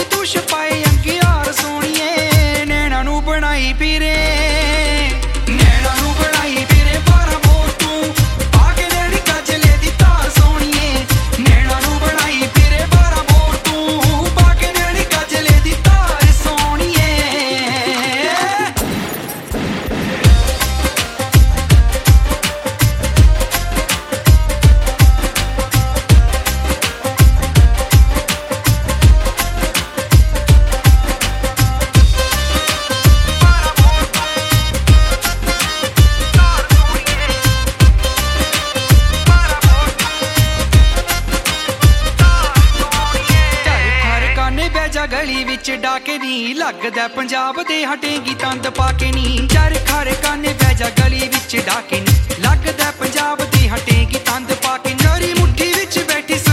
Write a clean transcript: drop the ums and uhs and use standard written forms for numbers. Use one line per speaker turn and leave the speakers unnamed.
ਤੂੰ ਛਪਾਏ ਅੰਗਿਆਰ ਸੋਹਣੀਏ ਨੈਣਾ ਨੂੰ ਬਣਾਈ ਪੀਰੇ ਨੈਣਾ ਨੂੰ ਬਣਾਈ ਪੀਰੇ 12 ਬੋਰ ਤੂੰ ਪਾ ਕੇ ਨੈਣੀ ਗਜਲੇ ਦੀ ਤਾਰ ਸੋਹਣੀਏ ਨੈਣਾ ਨੂੰ ਬਣਾਈ ਪੀਰੇ 12 ਬੋਰ ਤੂੰ ਪਾ ਕੇ ਨੈਣੀ ਗਜਲੇ ਦੀ ਤਾਰ ਸੋਹਣੀਏ ਗਲੀ ਵਿੱਚ ਡਾਕੇ ਨੀ ਲੱਗਦਾ ਪੰਜਾਬ ਦੇ ਹਟੇਗੀ ਤੰਦ ਪਾ ਕੇ ਨੀ ਚਾਰ ਖਾਰੇ ਕਾਨੇ ਬਹਿ ਜਾ ਗਲੀ ਵਿੱਚ ਡਾਕੇ ਨੀ ਲੱਗਦਾ ਪੰਜਾਬ ਦੀ ਹਟੇਗੀ ਤੰਦ ਪਾ ਕੇ ਮੇਰੀ ਮੁੱਠੀ ਵਿੱਚ ਬੈਠੀ